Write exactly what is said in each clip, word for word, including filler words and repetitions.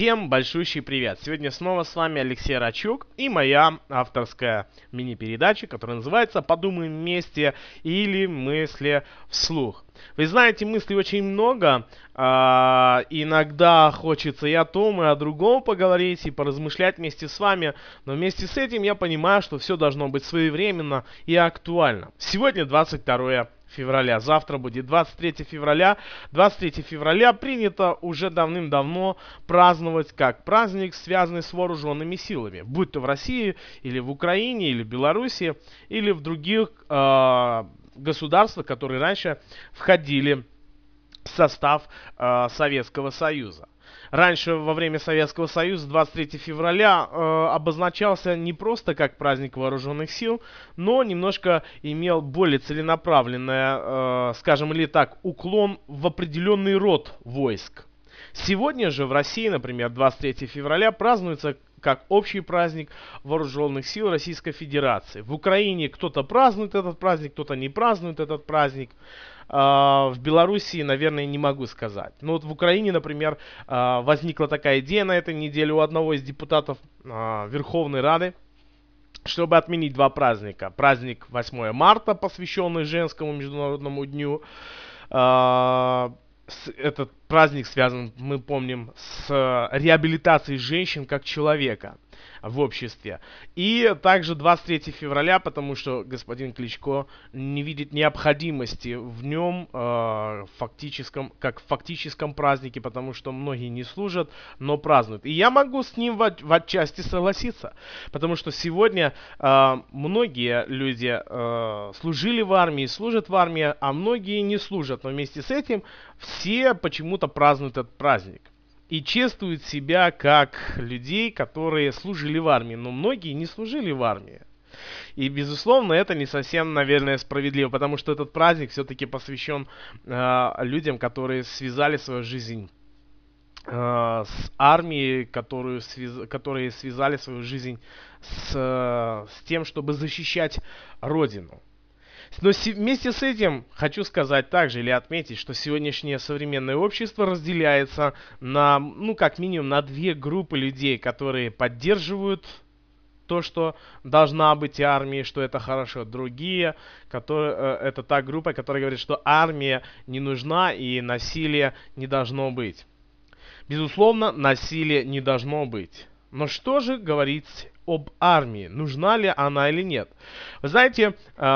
Всем большущий привет! Сегодня снова с вами Алексей Рачук и моя авторская мини-передача, которая называется «Подумаем вместе» или «Мысли вслух». Вы знаете, мыслей очень много, а, иногда хочется и о том, и о другом поговорить, и поразмышлять вместе с вами, но вместе с этим я понимаю, что все должно быть своевременно и актуально. Сегодня двадцать второе февраля, завтра будет двадцать третье февраля. двадцать третье февраля принято уже давным-давно праздновать как праздник, связанный с вооруженными силами, будь то в России, или в Украине, или в Беларуси, или в других э, государствах, которые раньше входили в состав э, Советского Союза. Раньше, во время Советского Союза, двадцать третье февраля э, обозначался не просто как праздник вооруженных сил, но немножко имел более целенаправленное, э, скажем или так, уклон в определенный род войск. Сегодня же в России, например, двадцать третье февраля празднуется как общий праздник вооруженных сил Российской Федерации. В Украине кто-то празднует этот праздник, кто-то не празднует этот праздник. В Белоруссии, наверное, не могу сказать. Но вот в Украине, например, возникла такая идея на этой неделе у одного из депутатов Верховной Рады, чтобы отменить два праздника. Праздник восьмое марта, посвященный женскому международному дню. Этот праздник связан, мы помним, с реабилитацией женщин как человека в обществе. И также двадцать третье февраля, потому что господин Кличко не видит необходимости в нем э, фактическом, как в фактическом празднике, потому что многие не служат, но празднуют. И я могу с ним в, в отчасти согласиться, потому что сегодня э, многие люди э, служили в армии, служат в армии, а многие не служат. Но вместе с этим все почему-то празднуют этот праздник и чествуют себя как людей, которые служили в армии, но многие не служили в армии. И, безусловно, это не совсем, наверное, справедливо, потому что этот праздник все-таки посвящен э, людям, которые связали свою жизнь э, с армией, которую связ... которые связали свою жизнь с, э, с тем, чтобы защищать Родину. Но вместе с этим хочу сказать также или отметить, что сегодняшнее современное общество разделяется на, ну, как минимум, на две группы людей, которые поддерживают то, что должна быть армия, что это хорошо. Другие, которые, это та группа, которая говорит, что армия не нужна и насилия не должно быть. Безусловно, насилия не должно быть. Но что же говорить об армии? Нужна ли она или нет? Вы знаете,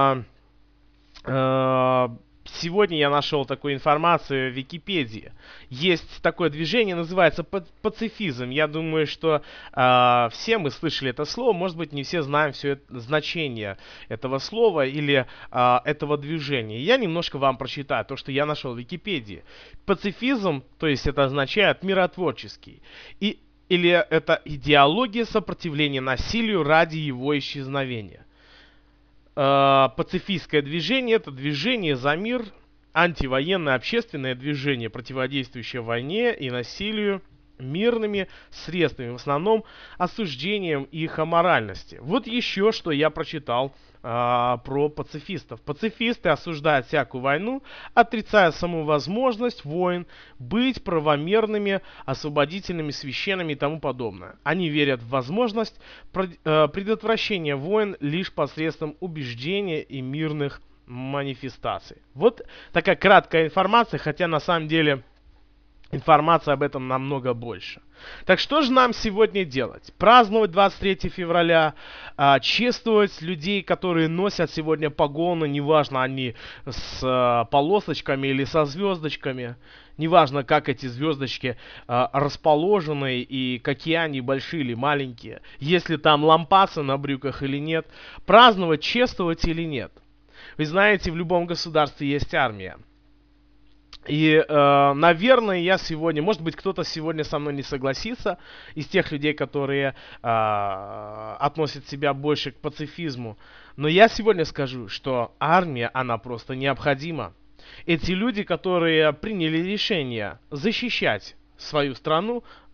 сегодня я нашел такую информацию в Википедии. Есть такое движение, называется пацифизм. Я думаю, что э, все мы слышали это слово. Может быть, не все знаем все это, значение этого слова или э, этого движения. Я немножко вам прочитаю то, что я нашел в Википедии. Пацифизм, то есть это означает миротворческий. И, или это идеология сопротивления насилию ради его исчезновения. Пацифистское движение — это движение за мир, антивоенное общественное движение, противодействующее войне и насилию мирными средствами, в основном осуждением их аморальности. Вот еще что я прочитал а, про пацифистов. Пацифисты осуждают всякую войну, отрицая саму возможность войн быть правомерными, освободительными, священными и тому подобное. Они верят в возможность предотвращения войн лишь посредством убеждения и мирных манифестаций. Вот такая краткая информация, хотя на самом деле информация об этом намного больше. Так что же нам сегодня делать? Праздновать двадцать третье февраля, а, чествовать людей, которые носят сегодня погоны, неважно, они с а, полосочками или со звездочками, неважно, как эти звездочки а, расположены и какие они, большие или маленькие, если там лампасы на брюках или нет, праздновать, чествовать или нет. Вы знаете, в любом государстве есть армия. И, э, наверное, я сегодня, может быть, кто-то сегодня со мной не согласится, из тех людей, которые э, относят себя больше к пацифизму. Но я сегодня скажу, что армия, она просто необходима. Эти люди, которые приняли решение защищать свою страну,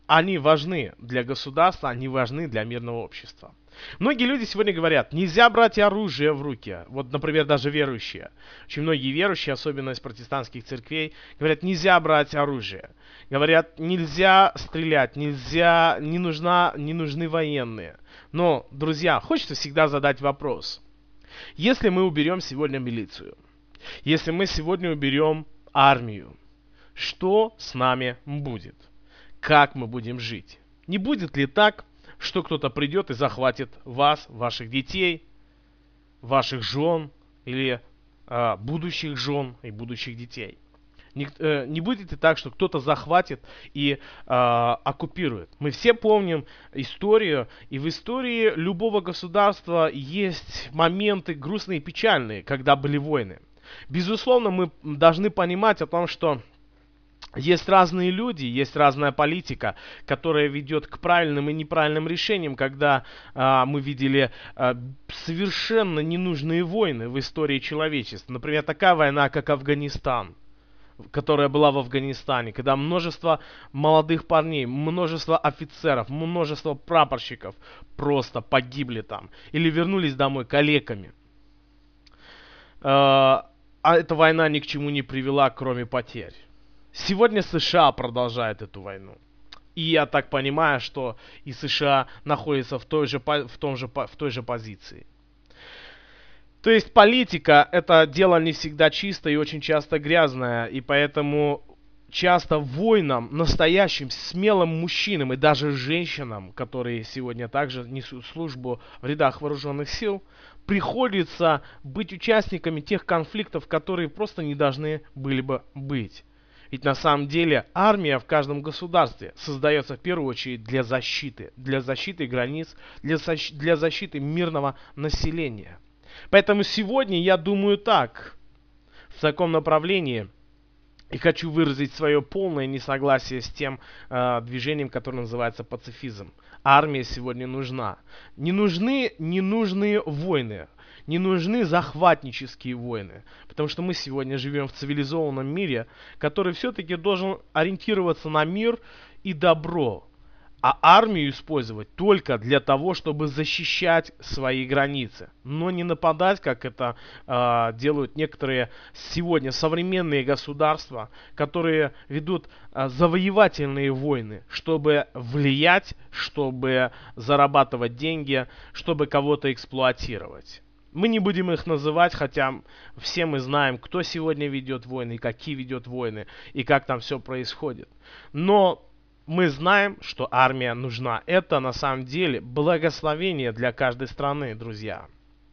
они важны для государства, они важны для мирного общества. Многие люди сегодня говорят, нельзя брать оружие в руки. Вот, например, даже верующие. Очень многие верующие, особенно из протестантских церквей, говорят, нельзя брать оружие. Говорят, нельзя стрелять, нельзя, не, нужна, не нужны военные. Но, друзья, хочется всегда задать вопрос. Если мы уберем сегодня милицию, если мы сегодня уберем армию, что с нами будет? Как мы будем жить? Не будет ли так, что кто-то придет и захватит вас, ваших детей, ваших жен или э, будущих жен и будущих детей? Не, э, не будет ли так, что кто-то захватит и э, оккупирует? Мы все помним историю, и в истории любого государства есть моменты грустные и печальные, когда были войны. Безусловно, мы должны понимать о том, что есть разные люди, есть разная политика, которая ведет к правильным и неправильным решениям, когда а, мы видели а, совершенно ненужные войны в истории человечества. Например, такая война, как Афганистан, которая была в Афганистане, когда множество молодых парней, множество офицеров, множество прапорщиков просто погибли там или вернулись домой калеками. А, а эта война ни к чему не привела, кроме потерь. Сегодня США продолжает эту войну. И я так понимаю, что и США находятся в той же, в том же, в той же позиции. То есть политика — это дело не всегда чистое и очень часто грязное. И поэтому часто воинам, настоящим смелым мужчинам и даже женщинам, которые сегодня также несут службу в рядах вооруженных сил, приходится быть участниками тех конфликтов, которые просто не должны были бы быть. Ведь на самом деле армия в каждом государстве создается в первую очередь для защиты, для защиты границ, для, защ- для защиты мирного населения. Поэтому сегодня я думаю так, в таком направлении, и хочу выразить свое полное несогласие с тем э, движением, которое называется пацифизм. Армия сегодня нужна. Не нужны ненужные войны. Не нужны захватнические войны, потому что мы сегодня живем в цивилизованном мире, который все-таки должен ориентироваться на мир и добро, а армию использовать только для того, чтобы защищать свои границы, но не нападать, как это э, делают некоторые сегодня современные государства, которые ведут э, завоевательные войны, чтобы влиять, чтобы зарабатывать деньги, чтобы кого-то эксплуатировать. Мы не будем их называть, хотя все мы знаем, кто сегодня ведет войны, какие ведет войны и как там все происходит. Но мы знаем, что армия нужна. Это на самом деле благословение для каждой страны, друзья.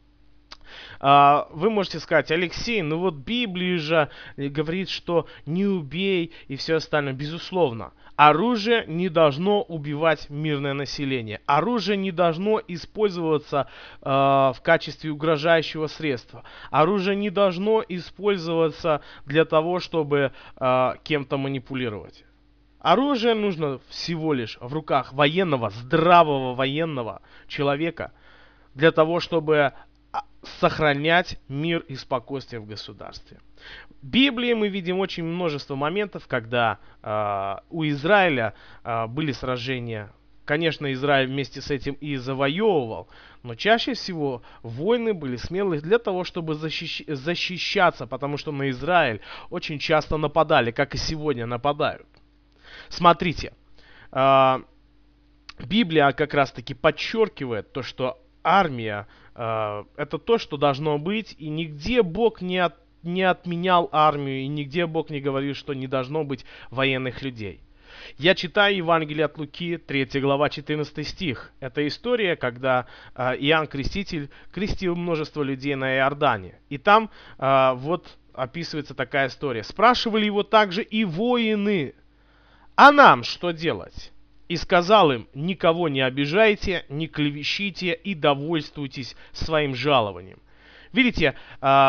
Вы можете сказать, Алексей, ну вот Библия же говорит, что не убей и все остальное. Безусловно, оружие не должно убивать мирное население. Оружие не должно использоваться э, в качестве угрожающего средства. Оружие не должно использоваться для того, чтобы э, кем-то манипулировать. Оружие нужно всего лишь в руках военного, здравого военного человека для того, чтобы сохранять мир и спокойствие в государстве. В Библии мы видим очень множество моментов, когда э, у Израиля э, были сражения. Конечно, Израиль вместе с этим и завоевывал, но чаще всего войны были смелые для того, чтобы защищ- защищаться, потому что на Израиль очень часто нападали, как и сегодня нападают. Смотрите, э, Библия как раз-таки подчеркивает то, что армия э, это то, что должно быть, и нигде Бог не, от, не отменял армию, и нигде Бог не говорил, что не должно быть военных людей. Я читаю Евангелие от Луки, третья глава, четырнадцатый стих. Это история, когда э, Иоанн Креститель крестил множество людей на Иордане. И там э, вот описывается такая история. Спрашивали его также и воины, а нам что делать? И сказал им, никого не обижайте, не клевещите и довольствуйтесь своим жалованием. Видите,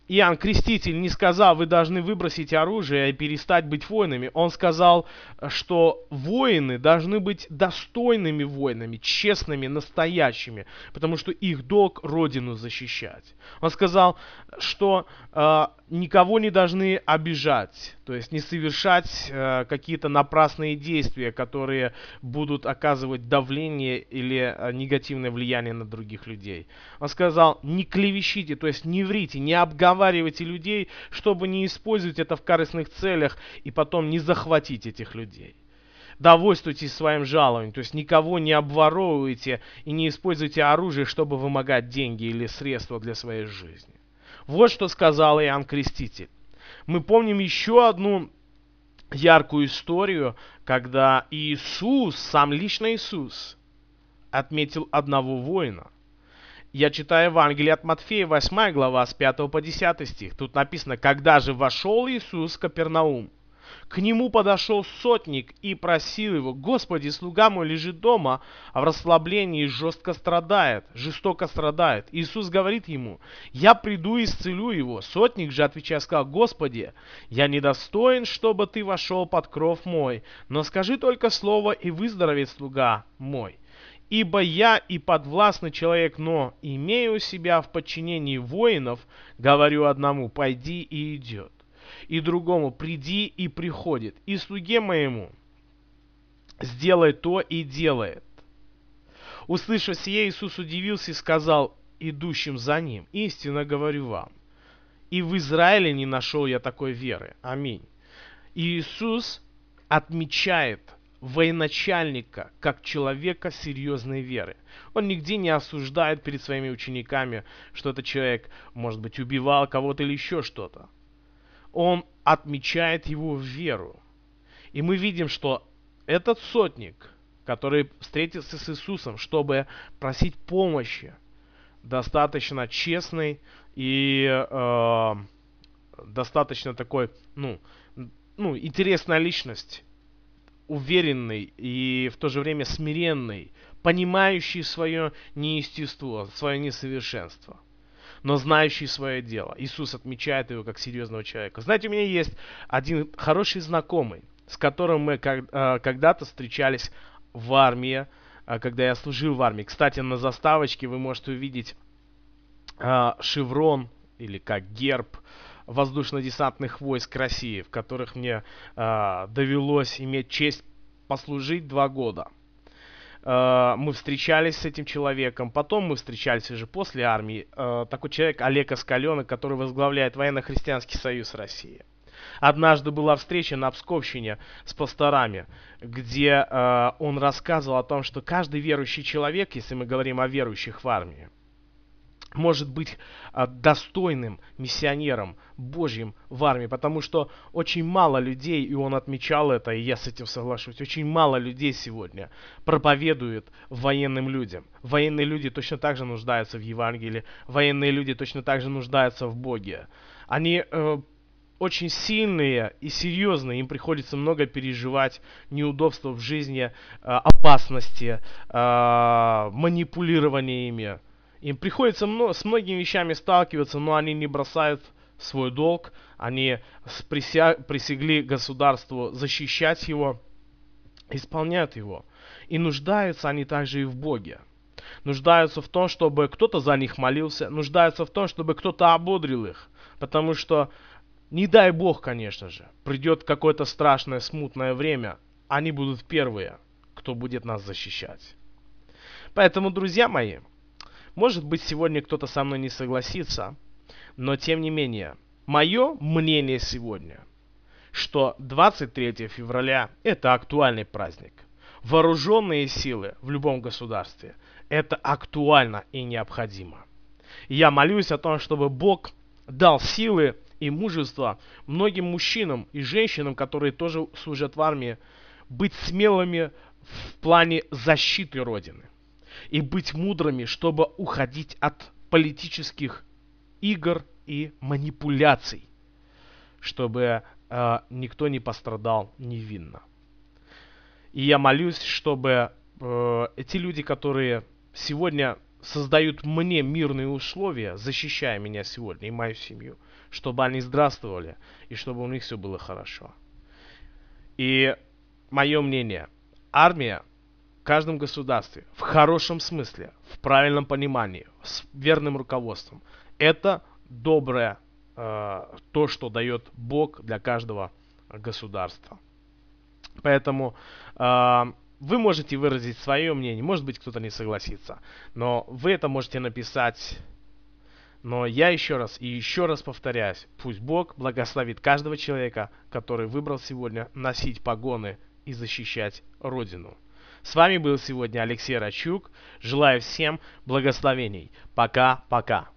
Иоанн Креститель не сказал, вы должны выбросить оружие и перестать быть воинами. Он сказал, что воины должны быть достойными воинами, честными, настоящими, потому что их долг родину защищать. Он сказал, что э, никого не должны обижать, то есть не совершать э, какие-то напрасные действия, которые будут оказывать давление или э, негативное влияние на других людей. Он сказал, не клевещите, то есть не врите, не обговаривайте людей, чтобы не использовать это в корыстных целях и потом не захватить этих людей. Довольствуйтесь своим жалованием, то есть никого не обворовывайте и не используйте оружие, чтобы вымогать деньги или средства для своей жизни. Вот что сказал Иоанн Креститель. Мы помним еще одну яркую историю, когда Иисус, сам лично Иисус, отметил одного воина. Я читаю Евангелие от Матфея, восьмая глава, с пятого по десятый стих. Тут написано, когда же вошел Иисус в Капернаум, к нему подошел сотник и просил его, Господи, слуга мой лежит дома, а в расслаблении жестко страдает, жестоко страдает. Иисус говорит ему, я приду и исцелю его. Сотник же, отвечая, сказал, Господи, я недостоин, чтобы ты вошел под кров мой, но скажи только слово, и выздоровеет слуга мой. Ибо я и подвластный человек, но имею себя в подчинении воинов, говорю одному, пойди и идет, и другому, приди и приходит, и слуге моему, сделай то и делает. Услышав сие, Иисус удивился и сказал идущим за ним, истинно говорю вам, и в Израиле не нашел я такой веры. Аминь. И Иисус отмечает военачальника как человека серьезной веры. Он нигде не осуждает перед своими учениками, что этот человек, может быть, убивал кого-то или еще что-то. Он отмечает его веру. И мы видим, что этот сотник, который встретился с Иисусом, чтобы просить помощи, достаточно честный и э, достаточно такой, ну, ну, интересная личность, уверенный и в то же время смиренный, понимающий свое неестество, свое несовершенство, но знающий свое дело. Иисус отмечает его как серьезного человека. Знаете, у меня есть один хороший знакомый, с которым мы когда-то встречались в армии, когда я служил в армии. Кстати, на заставочке вы можете увидеть шеврон или как герб воздушно-десантных войск России, в которых мне э, довелось иметь честь послужить два года. Э, мы встречались с этим человеком, потом мы встречались уже после армии. Э, такой человек Олег Оскаленок, который возглавляет Военно-христианский союз России. Однажды была встреча на Псковщине с пасторами, где э, он рассказывал о том, что каждый верующий человек, если мы говорим о верующих в армии, может быть а, достойным миссионером Божьим в армии, потому что очень мало людей, и он отмечал это, и я с этим соглашусь, очень мало людей сегодня проповедуют военным людям. Военные люди точно так же нуждаются в Евангелии, военные люди точно так же нуждаются в Боге. Они э, очень сильные и серьезные, им приходится много переживать неудобства в жизни, э, опасности, э, манипулирования ими. Им приходится много, с многими вещами сталкиваться, но они не бросают свой долг. Они прися, присягли государству защищать его, исполняют его. И нуждаются они также и в Боге. Нуждаются в том, чтобы кто-то за них молился. Нуждаются в том, чтобы кто-то ободрил их. Потому что, не дай Бог, конечно же, придет какое-то страшное, смутное время. Они будут первые, кто будет нас защищать. Поэтому, друзья мои, может быть, сегодня кто-то со мной не согласится, но тем не менее, мое мнение сегодня, что двадцать третьего февраля это актуальный праздник. Вооруженные силы в любом государстве это актуально и необходимо. И я молюсь о том, чтобы Бог дал силы и мужество многим мужчинам и женщинам, которые тоже служат в армии, быть смелыми в плане защиты Родины. И быть мудрыми, чтобы уходить от политических игр и манипуляций, чтобы э, никто не пострадал невинно. И я молюсь, чтобы э, эти люди, которые сегодня создают мне мирные условия, защищая меня сегодня и мою семью, чтобы они здравствовали и чтобы у них все было хорошо. И мое мнение, армия в каждом государстве, в хорошем смысле, в правильном понимании, с верным руководством, это доброе, э, то, что дает Бог для каждого государства. Поэтому э, вы можете выразить свое мнение, может быть, кто-то не согласится, но вы это можете написать. Но я еще раз и еще раз повторяюсь, пусть Бог благословит каждого человека, который выбрал сегодня носить погоны и защищать Родину. С вами был сегодня Алексей Рачук. Желаю всем благословений. Пока-пока.